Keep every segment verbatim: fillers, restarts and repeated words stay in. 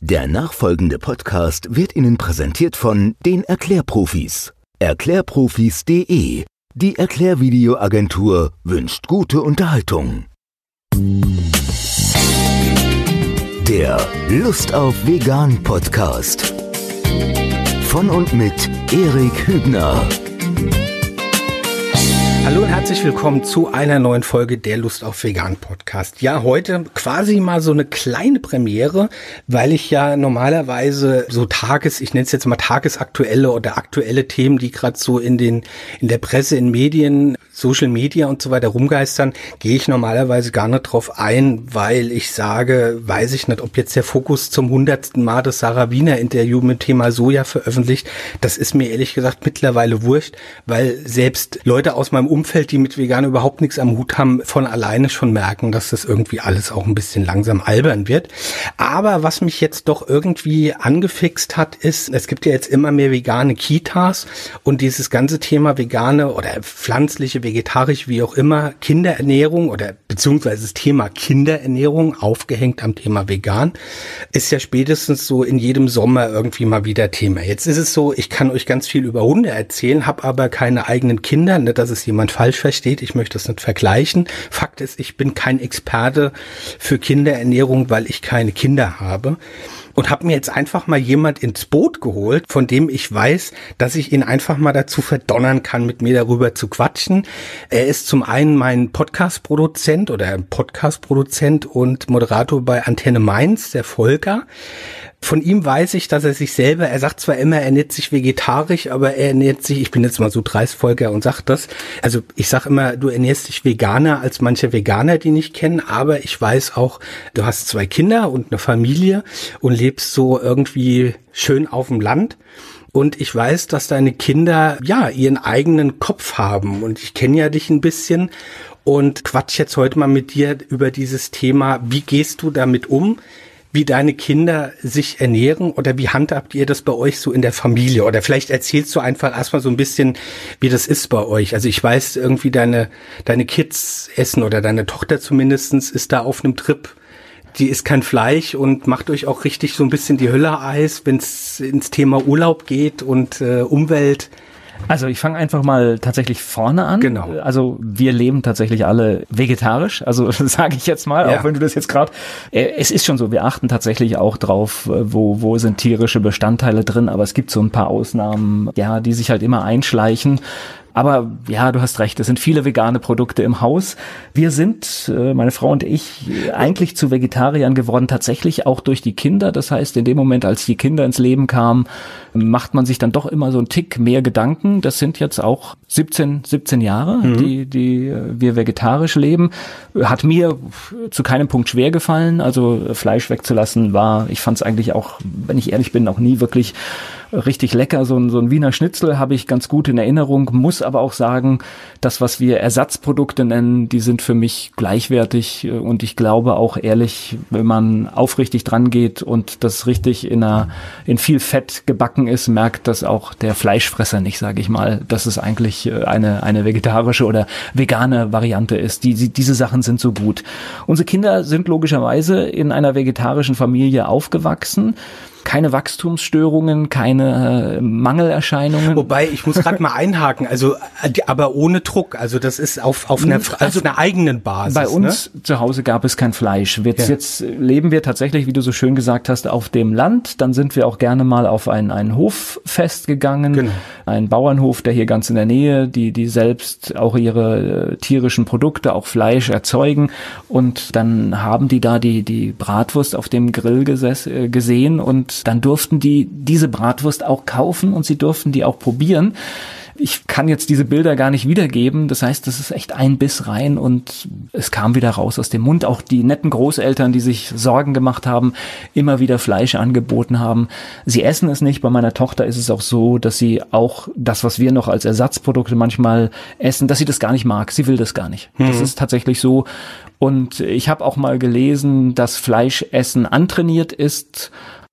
Der nachfolgende Podcast wird Ihnen präsentiert von den Erklärprofis. Erklärprofis punkt de. Die Erklärvideoagentur wünscht gute Unterhaltung. Der Lust auf Vegan Podcast. Von und mit Erik Hübner. Hallo und herzlich willkommen zu einer neuen Folge der Lust auf Vegan Podcast. Ja, heute quasi mal so eine kleine Premiere, weil ich ja normalerweise so Tages, ich nenne es jetzt mal tagesaktuelle oder aktuelle Themen, die gerade so in den in der Presse, in Medien, Social Media und so weiter rumgeistern, gehe ich normalerweise gar nicht drauf ein, weil ich sage, weiß ich nicht, ob jetzt der Fokus zum hundertsten Mal das Sarah Wiener Interview mit Thema Soja veröffentlicht, das ist mir ehrlich gesagt mittlerweile wurscht, weil selbst Leute aus meinem Umfeld, die mit Vegan überhaupt nichts am Hut haben, von alleine schon merken, dass das irgendwie alles auch ein bisschen langsam albern wird. Aber was mich jetzt doch irgendwie angefixt hat, ist, es gibt ja jetzt immer mehr vegane Kitas und dieses ganze Thema vegane oder pflanzliche, vegetarisch, wie auch immer, Kinderernährung oder beziehungsweise das Thema Kinderernährung, aufgehängt am Thema vegan, ist ja spätestens so in jedem Sommer irgendwie mal wieder Thema. Jetzt ist es so, ich kann euch ganz viel über Hunde erzählen, habe aber keine eigenen Kinder, nicht, dass es jemand falsch versteht, ich möchte das nicht vergleichen. Fakt ist, ich bin kein Experte für Kinderernährung, weil ich keine Kinder habe. Und habe mir jetzt einfach mal jemand ins Boot geholt, von dem ich weiß, dass ich ihn einfach mal dazu verdonnern kann, mit mir darüber zu quatschen. Er ist zum einen mein Podcast-Produzent oder Podcast-Produzent und Moderator bei Antenne Mainz, der Volker. Von ihm weiß ich, dass er sich selber, er sagt zwar immer, er ernährt sich vegetarisch, aber er ernährt sich, ich bin jetzt mal so dreist, Volker, und sagt das. Also ich sag immer, du ernährst dich veganer als manche Veganer, die nicht kennen, aber ich weiß auch, du hast zwei Kinder und eine Familie und lebst so irgendwie schön auf dem Land. Und ich weiß, dass deine Kinder, ja, ihren eigenen Kopf haben. Und ich kenne ja dich ein bisschen und quatsch jetzt heute mal mit dir über dieses Thema. Wie gehst du damit um, wie deine Kinder sich ernähren, oder wie handhabt ihr das bei euch so in der Familie? Oder vielleicht erzählst du einfach erstmal so ein bisschen, wie das ist bei euch. Also ich weiß irgendwie, deine deine Kids essen, oder deine Tochter zumindestens ist da auf einem Trip, die isst kein Fleisch und macht euch auch richtig so ein bisschen die Hölle heiß, wenn es ins Thema Urlaub geht und äh, Umwelt. Also ich fange einfach mal tatsächlich vorne an. Genau. Also wir leben tatsächlich alle vegetarisch, also sage ich jetzt mal, ja. Auch wenn du das jetzt gerade, äh, es ist schon so, wir achten tatsächlich auch drauf, wo wo sind tierische Bestandteile drin, aber es gibt so ein paar Ausnahmen, ja, die sich halt immer einschleichen. Aber ja, du hast recht, es sind viele vegane Produkte im Haus. Wir sind, meine Frau und ich, eigentlich zu Vegetariern geworden, tatsächlich auch durch die Kinder. Das heißt, in dem Moment, als die Kinder ins Leben kamen, macht man sich dann doch immer so einen Tick mehr Gedanken. Das sind jetzt auch siebzehn Jahre, mhm. die die wir vegetarisch leben. Hat mir zu keinem Punkt schwer gefallen. Also Fleisch wegzulassen war, ich fand es eigentlich auch, wenn ich ehrlich bin, auch nie wirklich richtig lecker. So ein, so ein Wiener Schnitzel habe ich ganz gut in Erinnerung, muss aber auch sagen, das, was wir Ersatzprodukte nennen, die sind für mich gleichwertig, und ich glaube auch ehrlich, wenn man aufrichtig dran geht und das richtig in einer, in viel Fett gebacken ist, merkt das auch der Fleischfresser nicht, sage ich mal, dass es eigentlich eine, eine vegetarische oder vegane Variante ist. Die, die, diese Sachen sind so gut. Unsere Kinder sind logischerweise in einer vegetarischen Familie aufgewachsen. Keine Wachstumsstörungen, keine äh, Mangelerscheinungen. Wobei, ich muss gerade mal einhaken, also aber ohne Druck, also das ist auf auf einer, also auf einer eigenen Basis. Bei uns ne? Zu Hause gab es kein Fleisch. Jetzt, ja. jetzt leben wir tatsächlich, wie du so schön gesagt hast, auf dem Land. Dann sind wir auch gerne mal auf ein, ein Hoffest gegangen, genau. Ein Bauernhof, der hier ganz in der Nähe, die die selbst auch ihre äh, tierischen Produkte, auch Fleisch erzeugen. Und dann haben die da die die Bratwurst auf dem Grill geses- äh, gesehen und dann durften die diese Bratwurst auch kaufen und sie durften die auch probieren. Ich kann jetzt diese Bilder gar nicht wiedergeben. Das heißt, das ist echt ein Biss rein und es kam wieder raus aus dem Mund. Auch die netten Großeltern, die sich Sorgen gemacht haben, immer wieder Fleisch angeboten haben. Sie essen es nicht. Bei meiner Tochter ist es auch so, dass sie auch das, was wir noch als Ersatzprodukte manchmal essen, dass sie das gar nicht mag. Sie will das gar nicht. Mhm. Das ist tatsächlich so. Und ich habe auch mal gelesen, dass Fleischessen antrainiert ist.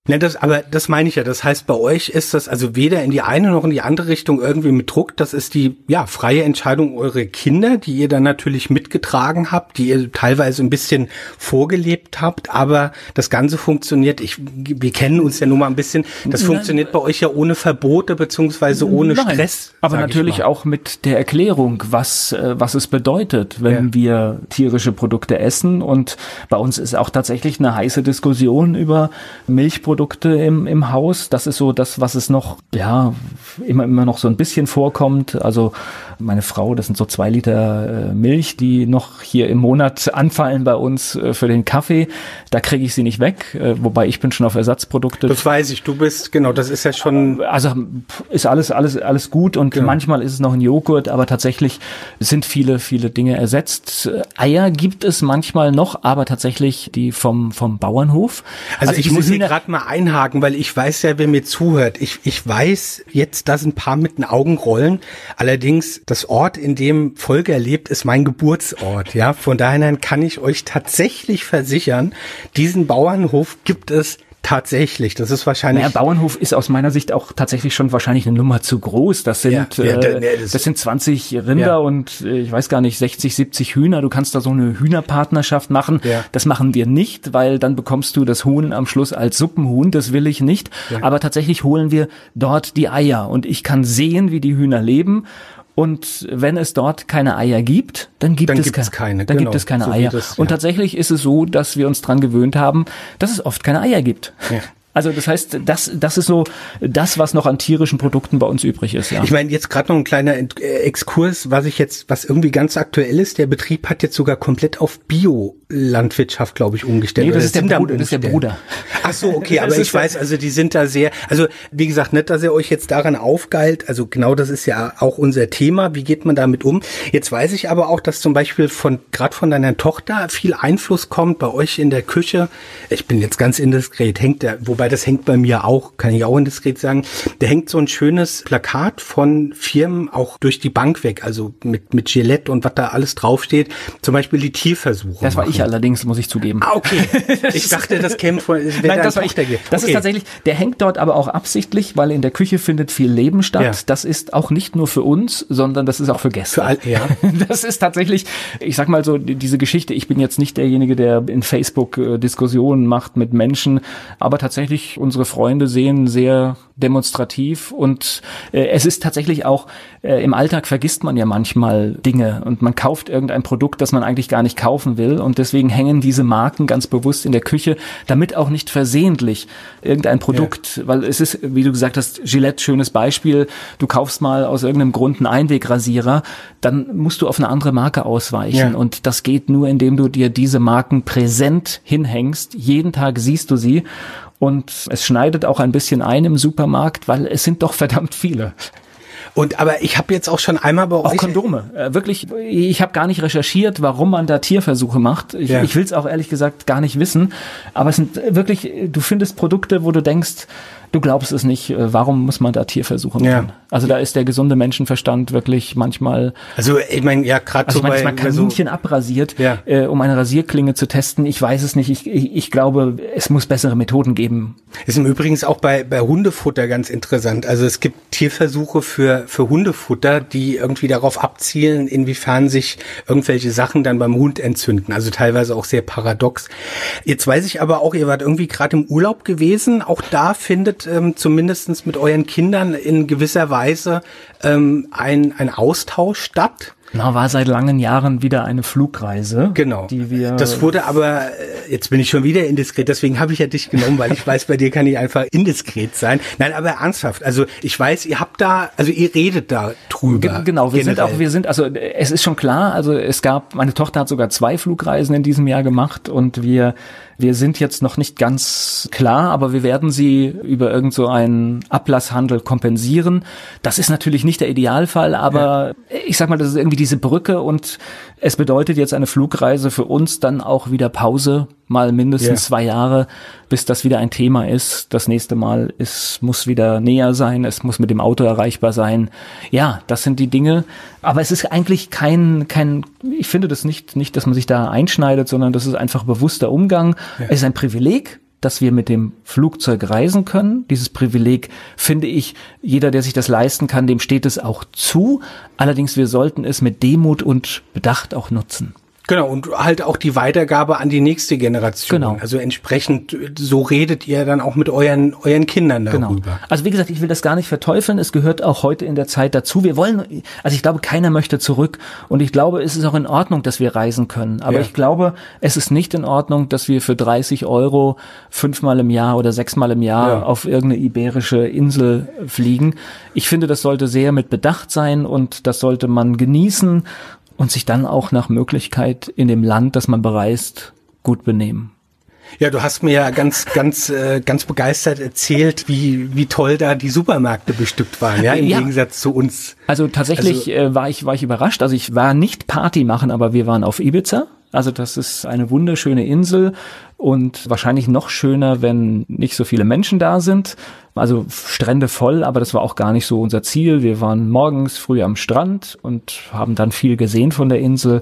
Ja, das, aber das meine ich ja. Das heißt, bei euch ist das also weder in die eine noch in die andere Richtung irgendwie mit Druck. Das ist die ja freie Entscheidung eurer Kinder, die ihr dann natürlich mitgetragen habt, die ihr teilweise ein bisschen vorgelebt habt. Aber das Ganze funktioniert. Ich, wir kennen uns ja nun mal ein bisschen. Das Nein. funktioniert bei euch ja ohne Verbote beziehungsweise ohne Nein. Stress. Aber natürlich auch mit der Erklärung, was was es bedeutet, wenn ja. wir tierische Produkte essen. Und bei uns ist auch tatsächlich eine heiße Diskussion über Milchprodukte im, im Haus. Das ist so das, was es noch, ja, immer, immer noch so ein bisschen vorkommt. Also meine Frau, das sind so zwei Liter äh, Milch, die noch hier im Monat anfallen bei uns äh, für den Kaffee. Da kriege ich sie nicht weg, äh, wobei ich bin schon auf Ersatzprodukte. Das weiß ich, du bist, genau, das ist ja schon... Also ist alles, alles, alles gut und genau. manchmal ist es noch ein Joghurt, aber tatsächlich sind viele, viele Dinge ersetzt. Eier gibt es manchmal noch, aber tatsächlich die vom, vom Bauernhof. Also, also ich muss hier gerade mal einhaken, weil ich weiß ja, wer mir zuhört. Ich, ich weiß jetzt, dass ein paar mit den Augen rollen. Allerdings, das Ort, in dem Volker lebt, ist mein Geburtsort. Ja, von daher kann ich euch tatsächlich versichern, diesen Bauernhof gibt es tatsächlich. Das ist wahrscheinlich... Naja, Bauernhof ist aus meiner Sicht auch tatsächlich schon wahrscheinlich eine Nummer zu groß. Das sind, ja, ja, äh, nee, das, das sind zwanzig Rinder ja. und äh, ich weiß gar nicht, sechzig, siebzig Hühner. Du kannst da so eine Hühnerpartnerschaft machen. Ja. Das machen wir nicht, weil dann bekommst du das Huhn am Schluss als Suppenhuhn. Das will ich nicht. Ja. Aber tatsächlich holen wir dort die Eier und ich kann sehen, wie die Hühner leben. Und wenn es dort keine Eier gibt, dann gibt, dann es, gibt ke- es keine. Dann genau. gibt es keine so Eier. Das, ja. Und tatsächlich ist es so, dass wir uns dran gewöhnt haben, dass es oft keine Eier gibt. Ja. Also das heißt, das das ist so das, was noch an tierischen Produkten bei uns übrig ist. Ja. Ich meine, jetzt gerade noch ein kleiner Exkurs, was ich jetzt, was irgendwie ganz aktuell ist. Der Betrieb hat jetzt sogar komplett auf Bio-Landwirtschaft, glaube ich, umgestellt. Nee, das ist der Bruder. Das ist der Bruder. Ach so, okay, aber ich weiß, also die sind da sehr, also wie gesagt, nicht, dass ihr euch jetzt daran aufgeilt. Also genau, das ist ja auch unser Thema. Wie geht man damit um? Jetzt weiß ich aber auch, dass zum Beispiel von gerade von deiner Tochter viel Einfluss kommt bei euch in der Küche. Ich bin jetzt ganz indiskret, hängt der, wobei das hängt bei mir auch, kann ich auch indiskret sagen. Da hängt so ein schönes Plakat von Firmen auch durch die Bank weg, also mit mit Gillette und was da alles draufsteht. Zum Beispiel die Tierversuche. Das war machen. Ich allerdings, muss ich zugeben. Ah, okay. Ich dachte, das käme von... Das Nein, das war ich. Das okay. ist tatsächlich, der hängt dort aber auch absichtlich, weil in der Küche findet viel Leben statt. Ja. Das ist auch nicht nur für uns, sondern das ist auch für Gäste. Für all, ja. Das ist tatsächlich, ich sag mal so, diese Geschichte, ich bin jetzt nicht derjenige, der in Facebook äh, Diskussionen macht mit Menschen, aber tatsächlich unsere Freunde sehen sehr demonstrativ und äh, es ist tatsächlich auch, äh, im Alltag vergisst man ja manchmal Dinge und man kauft irgendein Produkt, das man eigentlich gar nicht kaufen will und deswegen hängen diese Marken ganz bewusst in der Küche, damit auch nicht versehentlich irgendein Produkt, ja. weil es ist, wie du gesagt hast, Gillette, schönes Beispiel, du kaufst mal aus irgendeinem Grund einen Einwegrasierer, dann musst du auf eine andere Marke ausweichen ja. und das geht nur, indem du dir diese Marken präsent hinhängst, jeden Tag siehst du sie. Und es schneidet auch ein bisschen ein im Supermarkt, weil es sind doch verdammt viele. Und aber ich habe jetzt auch schon einmal bei euch... Auch Kondome. Äh, wirklich, ich habe gar nicht recherchiert, warum man da Tierversuche macht. Ich, ja. ich will es auch ehrlich gesagt gar nicht wissen. Aber es sind wirklich, du findest Produkte, wo du denkst, du glaubst es nicht, warum muss man da Tierversuche machen? Ja. Also da ist der gesunde Menschenverstand wirklich manchmal... Also ich meine, ja, gerade also so bei... Also manchmal Kaninchen so abrasiert, ja. äh, um eine Rasierklinge zu testen. Ich weiß es nicht. Ich, ich, ich glaube, es muss bessere Methoden geben. Ist im Übrigen auch bei, bei Hundefutter ganz interessant. Also es gibt Tierversuche für, für Hundefutter, die irgendwie darauf abzielen, inwiefern sich irgendwelche Sachen dann beim Hund entzünden. Also teilweise auch sehr paradox. Jetzt weiß ich aber auch, ihr wart irgendwie gerade im Urlaub gewesen. Auch da findet ähm, zumindest mit euren Kindern in gewisser Weise ähm, ein, ein Austausch statt. Na, war seit langen Jahren wieder eine Flugreise. Genau. Die wir das wurde aber, jetzt bin ich schon wieder indiskret, deswegen habe ich ja dich genommen, weil ich weiß, bei dir kann ich einfach indiskret sein. Nein, aber ernsthaft, also ich weiß, ihr habt da, also ihr redet da drüber. G- genau, wir generell. sind auch, wir sind, also es ist schon klar, also es gab, meine Tochter hat sogar zwei Flugreisen in diesem Jahr gemacht und wir Wir sind jetzt noch nicht ganz klar, aber wir werden sie über irgend so einen Ablasshandel kompensieren. Das ist natürlich nicht der Idealfall, aber ja. ich sag mal, das ist irgendwie diese Brücke und es bedeutet jetzt eine Flugreise für uns dann auch wieder Pause, mal mindestens ja. zwei Jahre, bis das wieder ein Thema ist. Das nächste Mal, es muss wieder näher sein, es muss mit dem Auto erreichbar sein. Ja, das sind die Dinge. Aber es ist eigentlich kein, kein, ich finde das nicht, nicht, dass man sich da einschneidet, sondern das ist einfach bewusster Umgang. Ja. Es ist ein Privileg, dass wir mit dem Flugzeug reisen können. Dieses Privileg, finde ich, jeder, der sich das leisten kann, dem steht es auch zu. Allerdings, wir sollten es mit Demut und Bedacht auch nutzen. Genau, und halt auch die Weitergabe an die nächste Generation. Genau. Also entsprechend, so redet ihr dann auch mit euren euren Kindern darüber. Genau. Also wie gesagt, ich will das gar nicht verteufeln. Es gehört auch heute in der Zeit dazu. Wir wollen, also ich glaube, keiner möchte zurück. Und ich glaube, es ist auch in Ordnung, dass wir reisen können. Aber ja. ich glaube, es ist nicht in Ordnung, dass wir für dreißig Euro fünfmal im Jahr oder sechsmal im Jahr ja. auf irgendeine iberische Insel fliegen. Ich finde, das sollte sehr mit Bedacht sein und das sollte man genießen. Und sich dann auch nach Möglichkeit in dem Land, das man bereist, gut benehmen. Ja, du hast mir ja ganz, ganz, äh, ganz begeistert erzählt, wie, wie toll da die Supermärkte bestückt waren, ja, im ja. Gegensatz zu uns. Also tatsächlich also, äh, war ich, war ich überrascht. Also ich war nicht Party machen, aber wir waren auf Ibiza. Also das ist eine wunderschöne Insel und wahrscheinlich noch schöner, wenn nicht so viele Menschen da sind. Also Strände voll, aber das war auch gar nicht so unser Ziel. Wir waren morgens früh am Strand und haben dann viel gesehen von der Insel.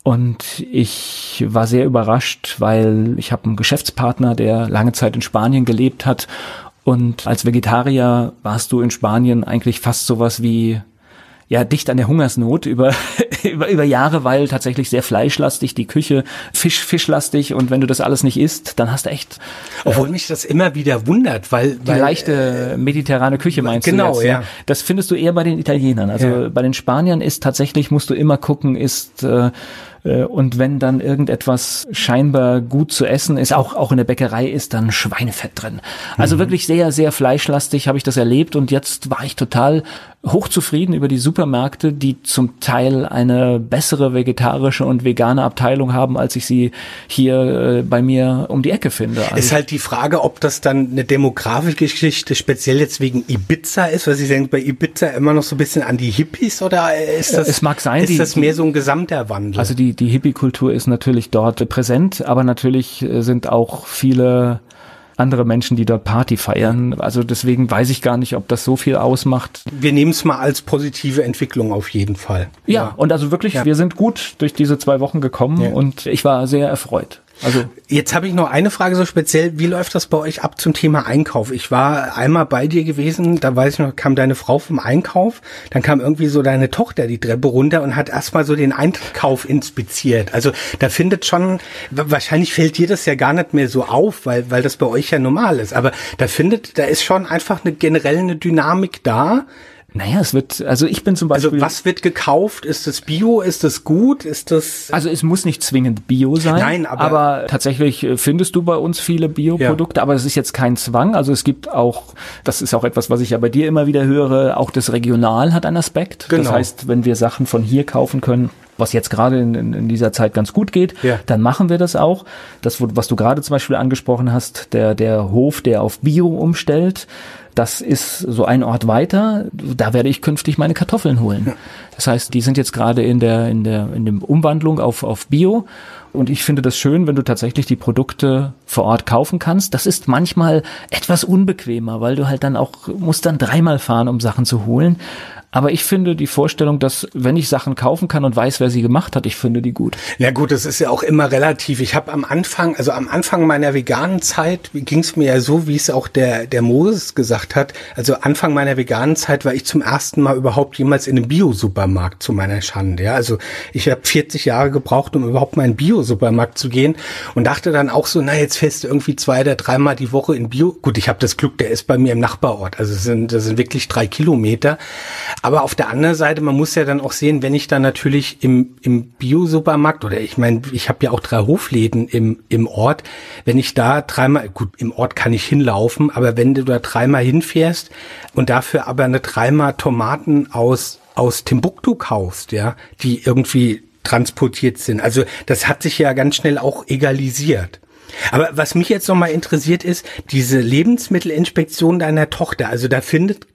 Und ich war sehr überrascht, weil ich habe einen Geschäftspartner, der lange Zeit in Spanien gelebt hat. Und als Vegetarier warst du in Spanien eigentlich fast sowas wie ja dicht an der Hungersnot über über über Jahre, weil tatsächlich sehr fleischlastig die Küche, Fisch fischlastig und wenn du das alles nicht isst, dann hast du echt obwohl äh, mich das immer wieder wundert, weil die weil, leichte mediterrane Küche meinst genau, du jetzt, ja. Das findest du eher bei den Italienern. Also ja. bei den Spaniern ist tatsächlich, musst du immer gucken, ist äh, und wenn dann irgendetwas scheinbar gut zu essen ist, auch auch in der Bäckerei ist dann Schweinefett drin. Also mhm. wirklich sehr, sehr fleischlastig habe ich das erlebt und jetzt war ich total hochzufrieden über die Supermärkte, die zum Teil eine bessere vegetarische und vegane Abteilung haben, als ich sie hier äh, bei mir um die Ecke finde. Also ist halt die Frage, ob das dann eine demografische Geschichte speziell jetzt wegen Ibiza ist, weil Sie denken bei Ibiza immer noch so ein bisschen an die Hippies oder ist das, es mag sein, ist die, das mehr so ein gesamter Wandel? Also die Die Hippie-Kultur ist natürlich dort präsent, aber natürlich sind auch viele andere Menschen, die dort Party feiern. Also deswegen weiß ich gar nicht, ob das so viel ausmacht. Wir nehmen es mal als positive Entwicklung auf jeden Fall. Ja, ja. Und also wirklich, ja. wir sind gut durch diese zwei Wochen gekommen ja. und ich war sehr erfreut. Also jetzt habe ich noch eine Frage so speziell, wie läuft das bei euch ab zum Thema Einkauf? Ich war einmal bei dir gewesen, da weiß ich noch, kam deine Frau vom Einkauf, dann kam irgendwie so deine Tochter die Treppe runter und hat erstmal so den Einkauf inspiziert. Also da findet schon, wahrscheinlich fällt dir das ja gar nicht mehr so auf, weil weil das bei euch ja normal ist, aber da findet, da ist schon einfach eine generell eine Dynamik da. Naja, es wird, also ich bin zum Beispiel... Also was wird gekauft? Ist das Bio? Ist das gut? Ist das... Also es muss nicht zwingend Bio sein. Nein, aber... Aber tatsächlich findest du bei uns viele Bioprodukte, ja. aber es ist jetzt kein Zwang. Also es gibt auch, das ist auch etwas, was ich ja bei dir immer wieder höre, auch das Regional hat einen Aspekt. Genau. Das heißt, wenn wir Sachen von hier kaufen können, was jetzt gerade in, in, in dieser Zeit ganz gut geht, ja. dann machen wir das auch. Das, was du gerade zum Beispiel angesprochen hast, der, der Hof, der auf Bio umstellt, das ist so ein Ort weiter. Da werde ich künftig meine Kartoffeln holen. Ja. Das heißt, die sind jetzt gerade in der, in der, in der Umwandlung auf, auf Bio. Und ich finde das schön, wenn du tatsächlich die Produkte vor Ort kaufen kannst. Das ist manchmal etwas unbequemer, weil du halt dann auch, musst dann dreimal fahren, um Sachen zu holen. Aber ich finde die Vorstellung, dass wenn ich Sachen kaufen kann und weiß, wer sie gemacht hat, ich finde die gut. Ja gut, das ist ja auch immer relativ. Ich habe am Anfang, also am Anfang meiner veganen Zeit ging es mir ja so, wie es auch der der Moses gesagt hat. Also Anfang meiner veganen Zeit war ich zum ersten Mal überhaupt jemals in einem Bio-Supermarkt, zu meiner Schande. Ja, also ich habe vierzig Jahre gebraucht, um überhaupt mal in einen Bio-Supermarkt zu gehen und dachte dann auch so, na jetzt fährst du irgendwie zwei oder dreimal die Woche in Bio. Gut, ich habe das Glück, der ist bei mir im Nachbarort. Also es sind das sind wirklich drei Kilometer. Aber auf der anderen Seite, man muss ja dann auch sehen, wenn ich dann natürlich im im Bio-Supermarkt oder ich meine, ich habe ja auch drei Hofläden im im Ort, wenn ich da dreimal, gut, im Ort kann ich hinlaufen, aber wenn du da dreimal hinfährst und dafür aber eine dreimal Tomaten aus aus Timbuktu kaufst, ja, die irgendwie transportiert sind, also das hat sich ja ganz schnell auch egalisiert. Aber was mich jetzt noch mal interessiert ist, diese Lebensmittelinspektion deiner Tochter, also da findet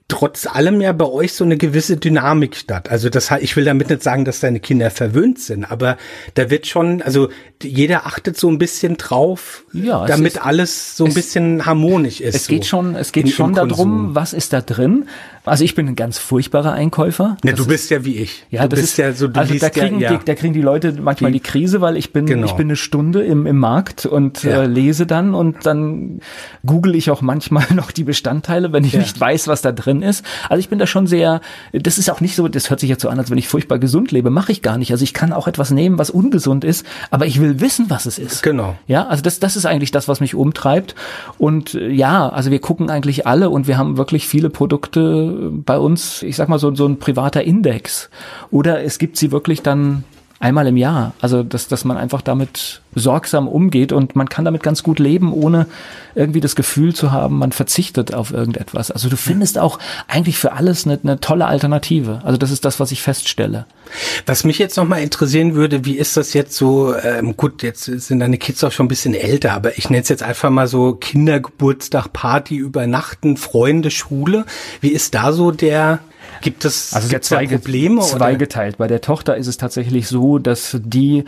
trotz allem ja bei euch so eine gewisse Dynamik statt. Also das, ich will damit nicht sagen, dass deine Kinder verwöhnt sind, aber da wird schon, also jeder achtet so ein bisschen drauf, ja, damit ist, alles so ein es, bisschen harmonisch ist. Es geht so schon, es geht in, schon darum, was ist da drin. Also ich bin ein ganz furchtbarer Einkäufer. Ja, du bist ist, ja wie ich. Ja, du das bist ist ja so. Du also da kriegen, ja, ja. Die, da kriegen die Leute manchmal die, die Krise, weil ich bin, genau. ich bin eine Stunde im, im Markt und ja. äh, lese dann und dann google ich auch manchmal noch die Bestandteile, wenn ich ja. nicht weiß, was da drin ist. Also ich bin da schon sehr, das ist auch nicht so, das hört sich jetzt so an, als wenn ich furchtbar gesund lebe, mache ich gar nicht. Also ich kann auch etwas nehmen, was ungesund ist, aber ich will wissen, was es ist. Genau. Ja, also das, das ist eigentlich das, was mich umtreibt. Und äh, ja, also wir gucken eigentlich alle und wir haben wirklich viele Produkte bei uns, ich sag mal so, so ein privater Index. Oder es gibt sie wirklich dann einmal im Jahr. Also, dass, dass man einfach damit sorgsam umgeht und man kann damit ganz gut leben, ohne irgendwie das Gefühl zu haben, man verzichtet auf irgendetwas. Also du findest auch eigentlich für alles eine, eine tolle Alternative. Also das ist das, was ich feststelle. Was mich jetzt nochmal interessieren würde, wie ist das jetzt so, ähm, gut, jetzt sind deine Kids auch schon ein bisschen älter, aber ich nenne es jetzt einfach mal so Kindergeburtstag, Party, Übernachten, Freunde, Schule. Wie ist da so der... Gibt es also gibt's da Probleme? Zweigeteilt. Oder? Bei der Tochter ist es tatsächlich so, dass die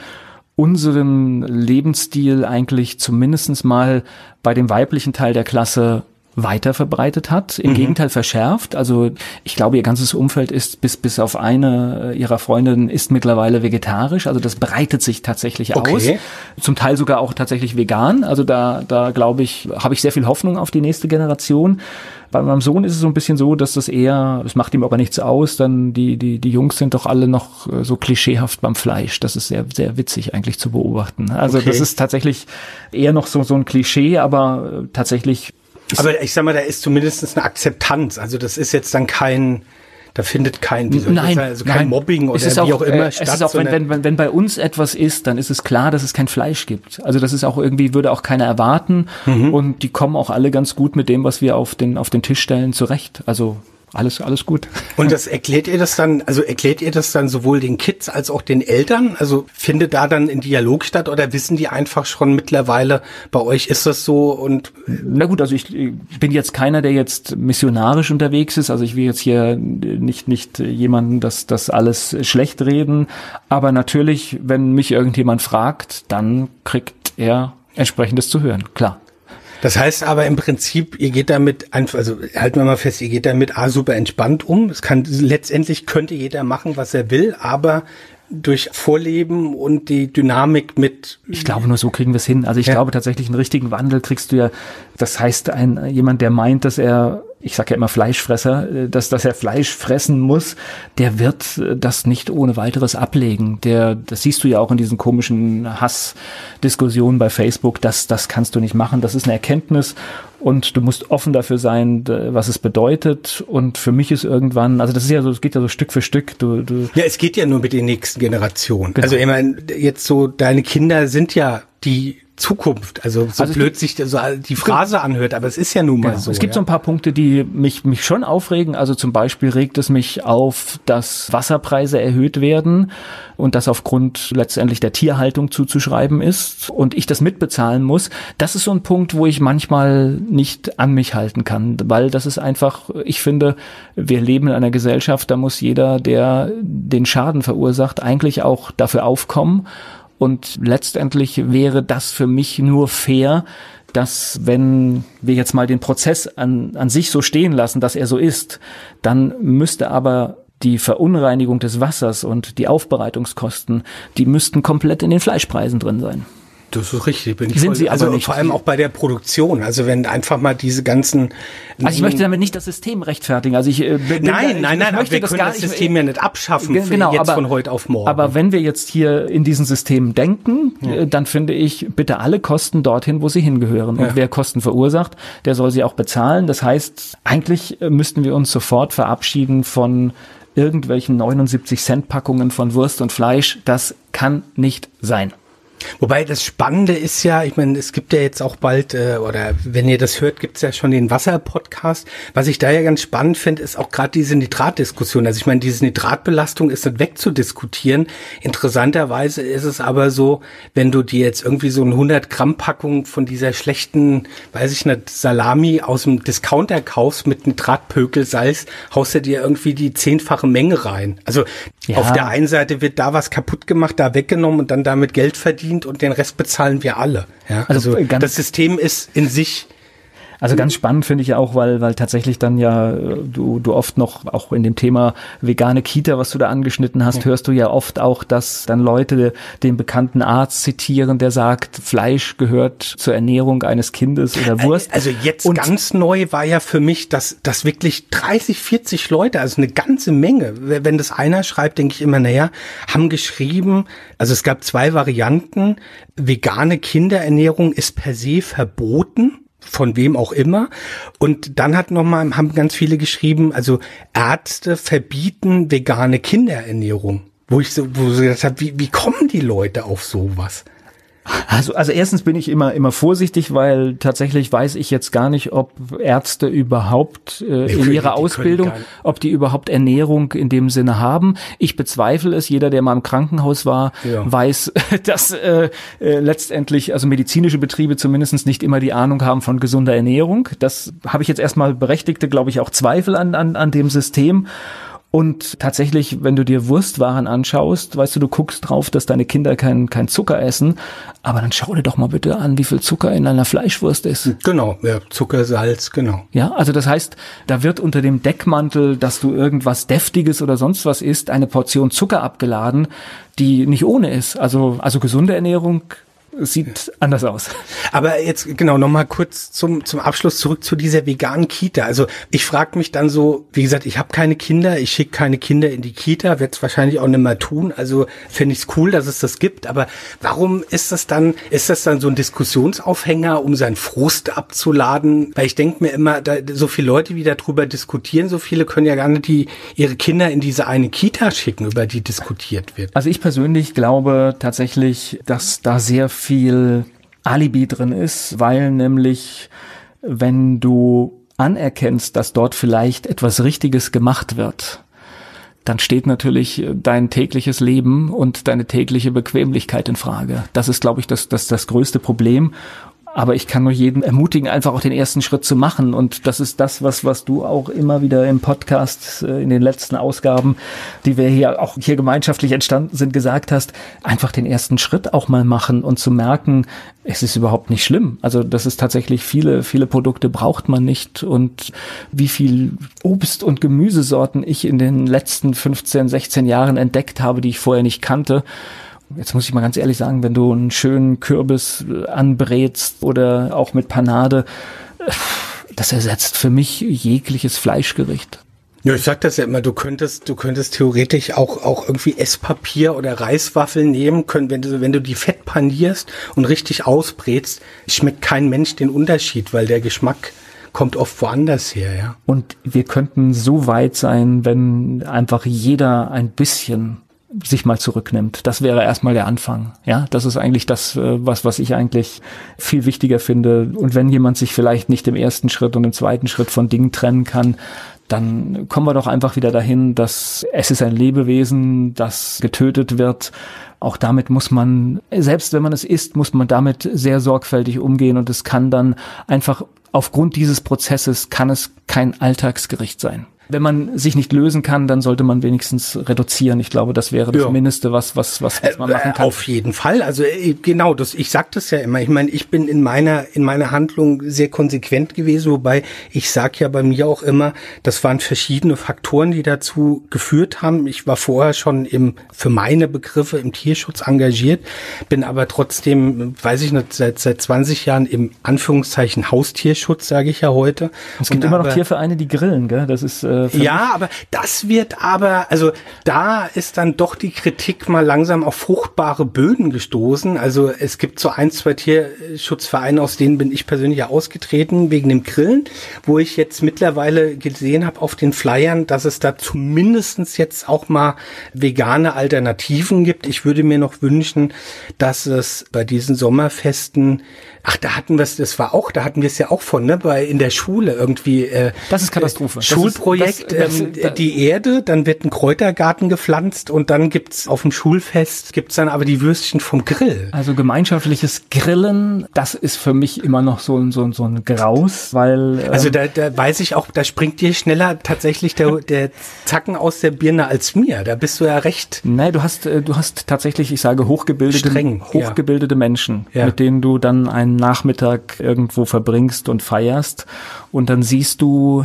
unseren Lebensstil eigentlich zumindest mal bei dem weiblichen Teil der Klasse weiter verbreitet hat, im mhm. Gegenteil verschärft. Also ich glaube, ihr ganzes Umfeld ist bis bis auf eine ihrer Freundinnen ist mittlerweile vegetarisch. Also das breitet sich tatsächlich okay. aus. Zum Teil sogar auch tatsächlich vegan. Also da da glaube ich, habe ich sehr viel Hoffnung auf die nächste Generation. Bei meinem Sohn ist es so ein bisschen so, dass das eher, es macht ihm aber nichts aus, dann die die die Jungs sind doch alle noch so klischeehaft beim Fleisch. Das ist sehr sehr witzig eigentlich zu beobachten. Also okay. das ist tatsächlich eher noch so so ein Klischee, aber tatsächlich. Aber ich sag mal, da ist zumindest eine Akzeptanz. Also das ist jetzt dann kein, da findet kein, wie soll nein, ich sagen, also kein nein. Mobbing oder wie auch, auch immer äh, statt. Es ist auch, wenn, wenn, wenn, wenn bei uns etwas ist, dann ist es klar, dass es kein Fleisch gibt. Also das ist auch irgendwie, würde auch keiner erwarten. Mhm. Und die kommen auch alle ganz gut mit dem, was wir auf den, auf den Tisch stellen, zurecht. Also Alles, alles gut. Und das erklärt ihr das dann, also erklärt ihr das dann sowohl den Kids als auch den Eltern? Also findet da dann ein Dialog statt oder wissen die einfach schon mittlerweile, bei euch ist das so und? Na gut, also ich bin jetzt keiner, der jetzt missionarisch unterwegs ist. Also ich will jetzt hier nicht, nicht jemanden das, das alles schlecht reden. Aber natürlich, wenn mich irgendjemand fragt, dann kriegt er entsprechendes zu hören. Klar. Das heißt aber im Prinzip, ihr geht damit einfach, also halten wir mal fest, ihr geht damit ah, super entspannt um. Es kann, letztendlich könnte jeder machen, was er will, aber durch Vorleben und die Dynamik mit. Ich glaube, nur so kriegen wir es hin. Also ich ja. glaube tatsächlich, einen richtigen Wandel kriegst du ja, das heißt, ein, jemand, der meint, dass er, ich sage ja immer Fleischfresser, dass, dass er Fleisch fressen muss, der wird das nicht ohne weiteres ablegen. Der, das siehst du ja auch in diesen komischen Hassdiskussionen bei Facebook, das, das kannst du nicht machen. Das ist eine Erkenntnis und du musst offen dafür sein, was es bedeutet. Und für mich ist irgendwann, also das ist ja so, es geht ja so Stück für Stück. Du, du ja, es geht ja nur mit den nächsten Generationen. Genau. Also ich meine, jetzt so, deine Kinder sind ja die Zukunft, also so also blöd sich so die Phrase anhört, aber es ist ja nun mal genau. so. Es gibt ja. so ein paar Punkte, die mich mich schon aufregen, also zum Beispiel regt es mich auf, dass Wasserpreise erhöht werden und das aufgrund letztendlich der Tierhaltung zuzuschreiben ist und ich das mitbezahlen muss. Das ist so ein Punkt, wo ich manchmal nicht an mich halten kann, weil das ist einfach, ich finde, wir leben in einer Gesellschaft, da muss jeder, der den Schaden verursacht, eigentlich auch dafür aufkommen. Und letztendlich wäre das für mich nur fair, dass wenn wir jetzt mal den Prozess an, an sich so stehen lassen, dass er so ist, dann müsste aber die Verunreinigung des Wassers und die Aufbereitungskosten, die müssten komplett in den Fleischpreisen drin sein. Das ist richtig, bin ich Sind voll, sie also aber nicht. Vor allem auch bei der Produktion, also wenn einfach mal diese ganzen. Also ich möchte damit nicht das System rechtfertigen. Also ich äh, bin, nein, ich, nein, nein, ich möchte wir das können gar, das System ich, ja nicht abschaffen g- genau, jetzt aber, von heute auf morgen. Aber wenn wir jetzt hier in diesen Systemen denken, ja. äh, dann finde ich bitte alle Kosten dorthin, wo sie hingehören. Und ja. wer Kosten verursacht, der soll sie auch bezahlen. Das heißt, eigentlich äh, müssten wir uns sofort verabschieden von irgendwelchen neunundsiebzig Cent Packungen von Wurst und Fleisch. Das kann nicht sein. Wobei das Spannende ist ja, ich meine, es gibt ja jetzt auch bald, äh, oder wenn ihr das hört, gibt's ja schon den Wasser-Podcast. Was ich da ja ganz spannend finde, ist auch gerade diese Nitratdiskussion. Also ich meine, diese Nitratbelastung ist nicht wegzudiskutieren. Interessanterweise ist es aber so, wenn du dir jetzt irgendwie so eine hundert Gramm Packung von dieser schlechten, weiß ich nicht, Salami aus dem Discounter kaufst mit Nitratpökelsalz, haust du dir irgendwie die zehnfache Menge rein. Also ja. Auf der einen Seite wird da was kaputt gemacht, da weggenommen und dann damit Geld verdient und den Rest bezahlen wir alle. Ja, also, also das System ist in sich. Also ganz spannend finde ich auch, weil weil tatsächlich dann ja du du oft noch auch in dem Thema vegane Kita, was du da angeschnitten hast, ja. hörst du ja oft auch, dass dann Leute den bekannten Arzt zitieren, der sagt, Fleisch gehört zur Ernährung eines Kindes oder Wurst. Also jetzt und ganz neu war ja für mich, dass dass wirklich dreißig, vierzig Leute, also eine ganze Menge, wenn das einer schreibt, denke ich immer, naja, haben geschrieben, also es gab zwei Varianten, vegane Kinderernährung ist per se verboten. Von wem auch immer. Und dann hat noch mal, haben ganz viele geschrieben, also Ärzte verbieten vegane Kinderernährung. Wo ich so, wo so gesagt habe, wie, wie kommen die Leute auf sowas? Also, also erstens bin ich immer immer vorsichtig, weil tatsächlich weiß ich jetzt gar nicht, ob Ärzte überhaupt äh, in ihrer Ausbildung, ob die überhaupt Ernährung in dem Sinne haben. Ich bezweifle es. Jeder, der mal im Krankenhaus war, ja. weiß, dass äh, äh, letztendlich also medizinische Betriebe zumindest nicht immer die Ahnung haben von gesunder Ernährung. Das habe ich jetzt erstmal berechtigte, glaube ich, auch Zweifel an an an dem System. Und tatsächlich, wenn du dir Wurstwaren anschaust, weißt du, du guckst drauf, dass deine Kinder kein, kein Zucker essen, aber dann schau dir doch mal bitte an, wie viel Zucker in einer Fleischwurst ist. Genau, ja, Zucker, Salz, genau. Ja, also das heißt, da wird unter dem Deckmantel, dass du irgendwas Deftiges oder sonst was isst, eine Portion Zucker abgeladen, die nicht ohne ist. Also, also gesunde Ernährung sieht anders aus. Aber jetzt genau noch mal kurz zum zum Abschluss zurück zu dieser veganen Kita. Also ich frage mich dann so, wie gesagt, ich habe keine Kinder, ich schicke keine Kinder in die Kita, werde es wahrscheinlich auch nicht mehr tun. Also finde ich es cool, dass es das gibt. Aber warum ist das dann, ist das dann so ein Diskussionsaufhänger, um seinen Frust abzuladen? Weil ich denke mir immer, da, so viele Leute, wie darüber diskutieren, so viele können ja gar nicht die ihre Kinder in diese eine Kita schicken, über die diskutiert wird. Also ich persönlich glaube tatsächlich, dass da sehr viel viel Alibi drin ist, weil nämlich, wenn du anerkennst, dass dort vielleicht etwas Richtiges gemacht wird, dann steht natürlich dein tägliches Leben und deine tägliche Bequemlichkeit in Frage. Das ist, glaube ich, das, das, das größte Problem. Aber ich kann nur jeden ermutigen, einfach auch den ersten Schritt zu machen. Und das ist das, was was du auch immer wieder im Podcast äh, in den letzten Ausgaben, die wir hier auch hier gemeinschaftlich entstanden sind, gesagt hast, einfach den ersten Schritt auch mal machen und zu merken, es ist überhaupt nicht schlimm. Also das ist tatsächlich, viele, viele Produkte braucht man nicht. Und wie viel Obst- und Gemüsesorten ich in den letzten fünfzehn, sechzehn Jahren entdeckt habe, die ich vorher nicht kannte. Jetzt muss ich mal ganz ehrlich sagen, wenn du einen schönen Kürbis anbrätst oder auch mit Panade, das ersetzt für mich jegliches Fleischgericht. Ja, ich sag das ja immer, du könntest, du könntest theoretisch auch, auch irgendwie Esspapier oder Reiswaffeln nehmen können, wenn du, wenn du die fett panierst und richtig ausbrätst, schmeckt kein Mensch den Unterschied, weil der Geschmack kommt oft woanders her, ja. Und wir könnten so weit sein, wenn einfach jeder ein bisschen sich mal zurücknimmt. Das wäre erstmal der Anfang. Ja, das ist eigentlich das, was, was ich eigentlich viel wichtiger finde. Und wenn jemand sich vielleicht nicht im ersten Schritt und im zweiten Schritt von Dingen trennen kann, dann kommen wir doch einfach wieder dahin, dass es ist ein Lebewesen, das getötet wird. Auch damit muss man, selbst wenn man es isst, muss man damit sehr sorgfältig umgehen. Und es kann dann einfach, aufgrund dieses Prozesses, kann es kein Alltagsgericht sein. Wenn man sich nicht lösen kann, dann sollte man wenigstens reduzieren. Ich glaube, das wäre das ja. Mindeste, was, was, was, was man machen kann. Auf jeden Fall. Also genau, das, ich sag das ja immer. Ich meine, ich bin in meiner in meiner Handlung sehr konsequent gewesen, wobei ich sag ja bei mir auch immer, das waren verschiedene Faktoren, die dazu geführt haben. Ich war vorher schon im für meine Begriffe im Tierschutz engagiert, bin aber trotzdem, weiß ich nicht, seit seit zwanzig Jahren im Anführungszeichen Haustierschutz, sage ich ja heute. Es gibt Und immer aber, noch Tiervereine, die grillen, gell? Das ist äh äh, Ja, aber das wird aber, also da ist dann doch die Kritik mal langsam auf fruchtbare Böden gestoßen. Also es gibt so ein, zwei Tierschutzvereine, aus denen bin ich persönlich ja ausgetreten, wegen dem Grillen, wo ich jetzt mittlerweile gesehen habe auf den Flyern, dass es da zumindestens jetzt auch mal vegane Alternativen gibt. Ich würde mir noch wünschen, dass es bei diesen Sommerfesten, ach, da hatten wir es, das war auch, da hatten wir es ja auch von, ne, bei in der Schule irgendwie. Äh, das ist Katastrophe. Schulprojekt, das ist, das, das, ähm, die Erde, dann wird ein Kräutergarten gepflanzt und dann gibt's auf dem Schulfest, gibt's dann aber die Würstchen vom Grill. Also gemeinschaftliches Grillen, das ist für mich immer noch so ein, so ein, so ein Graus, weil... Ähm, also da, da weiß ich auch, da springt dir schneller tatsächlich der, der Zacken aus der Birne als mir. Da bist du ja recht... Nein, du hast, du hast tatsächlich, ich sage, hochgebildete, streng, hochgebildete ja. Menschen, ja. mit denen du dann einen Nachmittag irgendwo verbringst und feierst und dann siehst du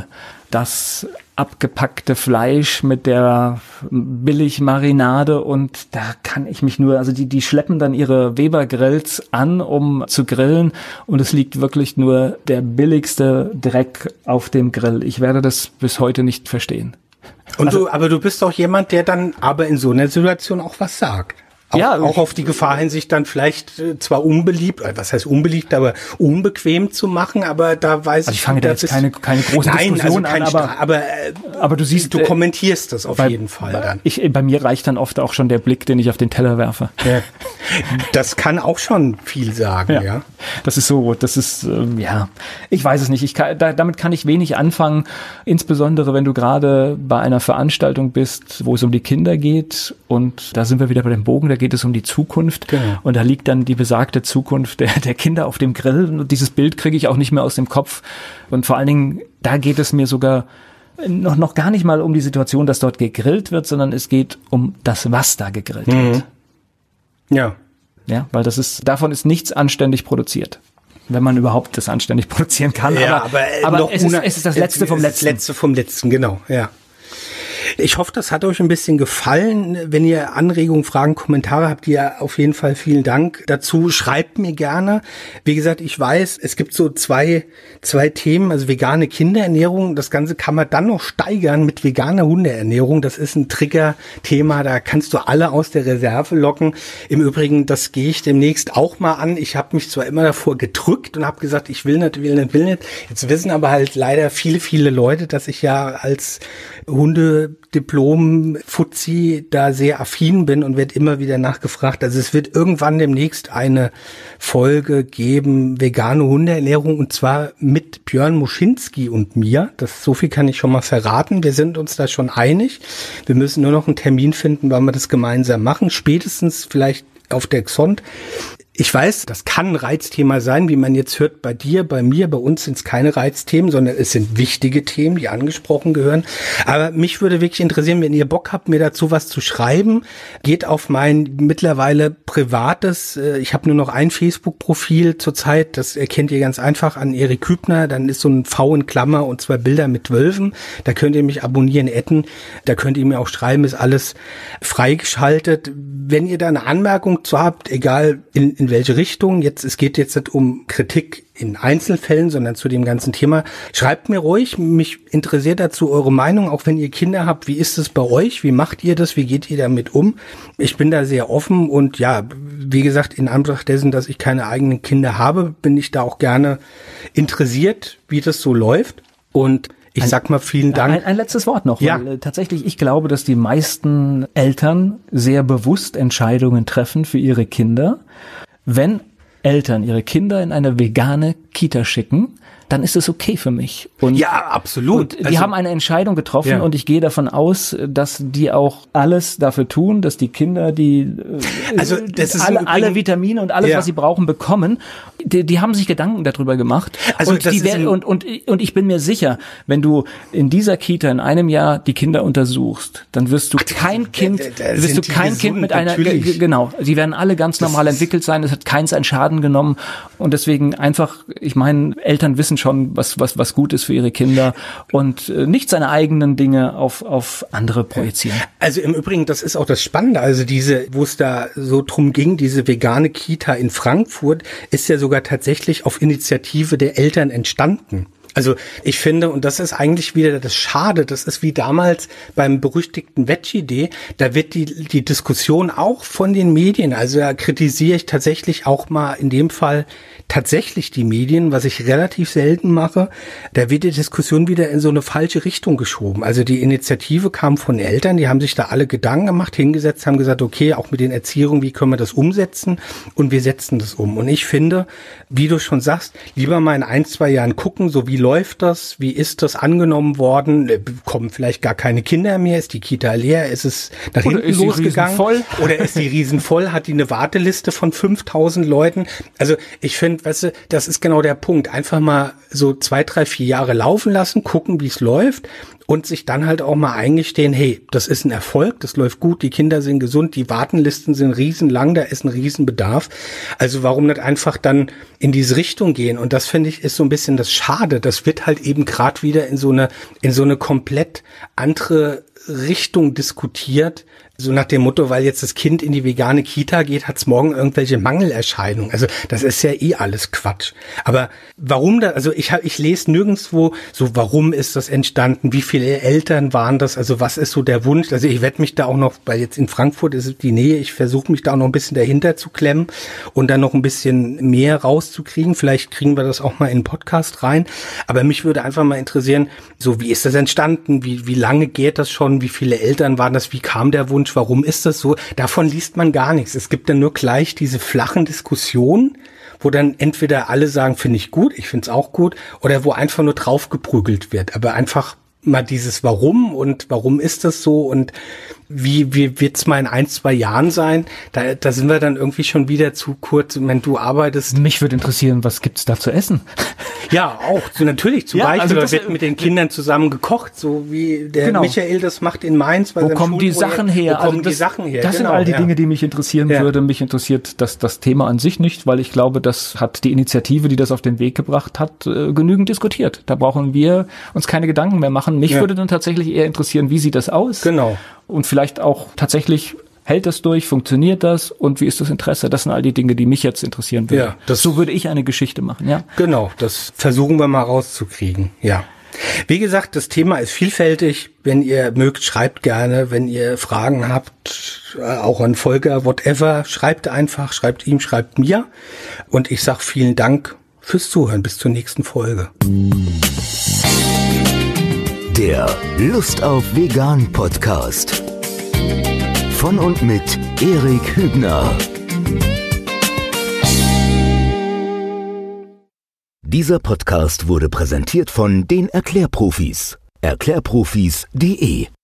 das abgepackte Fleisch mit der Billigmarinade und da kann ich mich nur, also die die schleppen dann ihre Weber-Grills an, um zu grillen und es liegt wirklich nur der billigste Dreck auf dem Grill. Ich werde das bis heute nicht verstehen. Und also, du, aber du bist doch jemand, der dann aber in so einer Situation auch was sagt. Auch, ja, auch auf die Gefahr hin, sich dann vielleicht äh, zwar unbeliebt, äh, was heißt unbeliebt, aber unbequem zu machen, aber da weiß also ich... ich fange da jetzt keine, keine große nein, Diskussion also kein an, aber, Stra- aber, äh, aber du siehst... Du kommentierst das auf bei, jeden Fall dann. Ich, bei mir reicht dann oft auch schon der Blick, den ich auf den Teller werfe. Ja. Das kann auch schon viel sagen, ja. ja. Das ist so, das ist, ähm, ja, ich weiß es nicht. Ich kann, da, damit kann ich wenig anfangen, insbesondere wenn du gerade bei einer Veranstaltung bist, wo es um die Kinder geht und da sind wir wieder bei dem Bogen, da geht es um die Zukunft. Genau. Und da liegt dann die besagte Zukunft der, der Kinder auf dem Grill. Und dieses Bild kriege ich auch nicht mehr aus dem Kopf. Und vor allen Dingen, da geht es mir sogar noch, noch gar nicht mal um die Situation, dass dort gegrillt wird, sondern es geht um das, was da gegrillt mhm. wird. Ja. Ja, weil das ist, davon ist nichts anständig produziert. Wenn man überhaupt das anständig produzieren kann. Ja, aber aber, aber es, ist, es ist das Letzte vom Letzten. Das Letzte vom Letzten, genau, ja. Ich hoffe, das hat euch ein bisschen gefallen. Wenn ihr Anregungen, Fragen, Kommentare habt, ihr auf jeden Fall vielen Dank dazu. Schreibt mir gerne. Wie gesagt, ich weiß, es gibt so zwei, zwei Themen, also vegane Kinderernährung. Das Ganze kann man dann noch steigern mit veganer Hundeernährung. Das ist ein Trigger-Thema. Da kannst du alle aus der Reserve locken. Im Übrigen, das gehe ich demnächst auch mal an. Ich habe mich zwar immer davor gedrückt und habe gesagt, ich will nicht, will nicht, will nicht. Jetzt wissen aber halt leider viele, viele Leute, dass ich ja als Hunde Diplom-Fuzzi da sehr affin bin und wird immer wieder nachgefragt. Also es wird irgendwann demnächst eine Folge geben, vegane Hundeernährung, und zwar mit Björn Muschinski und mir. Das, so viel kann ich schon mal verraten. Wir sind uns da schon einig. Wir müssen nur noch einen Termin finden, wann wir das gemeinsam machen. Spätestens vielleicht auf der Xont. Ich weiß, das kann ein Reizthema sein, wie man jetzt hört, bei dir, bei mir, bei uns sind es keine Reizthemen, sondern es sind wichtige Themen, die angesprochen gehören. Aber mich würde wirklich interessieren, wenn ihr Bock habt, mir dazu was zu schreiben, geht auf mein mittlerweile privates, ich habe nur noch ein Facebook-Profil zurzeit, das erkennt ihr ganz einfach an Erik Kübner, dann ist so ein V in Klammer und zwei Bilder mit Wölfen, da könnt ihr mich abonnieren, adden, da könnt ihr mir auch schreiben, ist alles freigeschaltet. Wenn ihr da eine Anmerkung zu habt, egal in, in welche Richtung, jetzt, es geht jetzt nicht um Kritik in Einzelfällen, sondern zu dem ganzen Thema, schreibt mir ruhig, mich interessiert dazu eure Meinung, auch wenn ihr Kinder habt, wie ist es bei euch, wie macht ihr das, wie geht ihr damit um? Ich bin da sehr offen und ja, wie gesagt, in Anbetracht dessen, dass ich keine eigenen Kinder habe, bin ich da auch gerne interessiert, wie das so läuft, und ich ein, sag mal vielen Dank. Ein, ein letztes Wort noch. Ja. Weil, äh, tatsächlich, ich glaube, dass die meisten Eltern sehr bewusst Entscheidungen treffen für ihre Kinder. Wenn Eltern ihre Kinder in eine vegane Kita schicken, dann ist es okay für mich. Und, ja, absolut. Und die also, haben eine Entscheidung getroffen, ja. Und ich gehe davon aus, dass die auch alles dafür tun, dass die Kinder die also das ist alle, Übrigen, alle Vitamine und alles, ja. was sie brauchen, bekommen. Die, die haben sich Gedanken darüber gemacht. Also und, das die ist werden, und, und, und ich bin mir sicher, wenn du in dieser Kita in einem Jahr die Kinder untersuchst, dann wirst du Ach, kein Kind, da, da wirst du kein gesund, Kind mit einer, g- genau, sie werden alle ganz normal das entwickelt sein, es hat keins einen Schaden genommen, und deswegen einfach, ich meine, Eltern wissen schon, was, was, was gut ist für ihre Kinder, und äh, nicht seine eigenen Dinge auf, auf andere projizieren. Also im Übrigen, das ist auch das Spannende, also diese, wo es da so drum ging, diese vegane Kita in Frankfurt ist ja sogar tatsächlich auf Initiative der Eltern entstanden. Also ich finde, und das ist eigentlich wieder das Schade, das ist wie damals beim berüchtigten Veggie-Day, da wird die die Diskussion auch von den Medien, also da kritisiere ich tatsächlich auch mal in dem Fall tatsächlich die Medien, was ich relativ selten mache, da wird die Diskussion wieder in so eine falsche Richtung geschoben. Also die Initiative kam von Eltern, die haben sich da alle Gedanken gemacht, hingesetzt, haben gesagt, okay, auch mit den Erziehungen, wie können wir das umsetzen? Und wir setzen das um. Und ich finde, wie du schon sagst, lieber mal in ein, zwei Jahren gucken, so wie läuft das, wie ist das angenommen worden, kommen vielleicht gar keine Kinder mehr, ist die Kita leer, ist es nach Oder hinten losgegangen? Oder ist die riesenvoll, hat die eine Warteliste von fünftausend Leuten? Also ich finde, weißt du, das ist genau der Punkt. Einfach mal so zwei, drei, vier Jahre laufen lassen, gucken, wie es läuft und sich dann halt auch mal eingestehen, hey, das ist ein Erfolg, das läuft gut, die Kinder sind gesund, die Wartenlisten sind riesenlang, da ist ein Riesenbedarf. Also warum nicht einfach dann in diese Richtung gehen? Und das, finde ich, ist so ein bisschen das Schade. Das wird halt eben gerade wieder in so eine, in so eine komplett andere Richtung diskutiert. So nach dem Motto, weil jetzt das Kind in die vegane Kita geht, hat's morgen irgendwelche Mangelerscheinungen. Also das ist ja eh alles Quatsch. Aber warum da, also ich hab, ich lese nirgendwo so, warum ist das entstanden, wie viele Eltern waren das, also was ist so der Wunsch? Also ich werde mich da auch noch, weil jetzt in Frankfurt ist die Nähe, ich versuche mich da auch noch ein bisschen dahinter zu klemmen und dann noch ein bisschen mehr rauszukriegen. Vielleicht kriegen wir das auch mal in den Podcast rein. Aber mich würde einfach mal interessieren, so wie ist das entstanden, wie, wie lange geht das schon, wie viele Eltern waren das, wie kam der Wunsch? Warum ist das so? Davon liest man gar nichts. Es gibt dann nur gleich diese flachen Diskussionen, wo dann entweder alle sagen, finde ich gut, ich finde es auch gut, oder wo einfach nur draufgeprügelt wird. Aber einfach mal dieses Warum und warum ist das so und wie, wie wird's mal in ein, zwei Jahren sein? Da, da sind wir dann irgendwie schon wieder zu kurz. Wenn du arbeitest. Mich würde interessieren, was gibt's da zu essen? Ja, auch. So natürlich. Zum ja, Beispiel also wird mit den Kindern zusammen gekocht, so wie der genau. Michael das macht in Mainz. Wo kommen die Sachen her? Wo kommen also das, die Sachen her? Das genau, sind all die ja. Dinge, die mich interessieren ja. würde. Mich interessiert das, das Thema an sich nicht, weil ich glaube, das hat die Initiative, die das auf den Weg gebracht hat, äh, genügend diskutiert. Da brauchen wir uns keine Gedanken mehr machen. Mich ja. würde dann tatsächlich eher interessieren, wie sieht das aus? Genau. Und vielleicht auch tatsächlich, hält das durch, funktioniert das und wie ist das Interesse? Das sind all die Dinge, die mich jetzt interessieren würden. Ja, das, so würde ich eine Geschichte machen, ja. Genau, das versuchen wir mal rauszukriegen, ja. Wie gesagt, das Thema ist vielfältig. Wenn ihr mögt, schreibt gerne. Wenn ihr Fragen habt, auch an Volker, whatever, schreibt einfach, schreibt ihm, schreibt mir. Und ich sag vielen Dank fürs Zuhören. Bis zur nächsten Folge. Der Lust auf Vegan Podcast. Von und mit Erik Hübner. Dieser Podcast wurde präsentiert von den Erklärprofis. Erklärprofis punkt de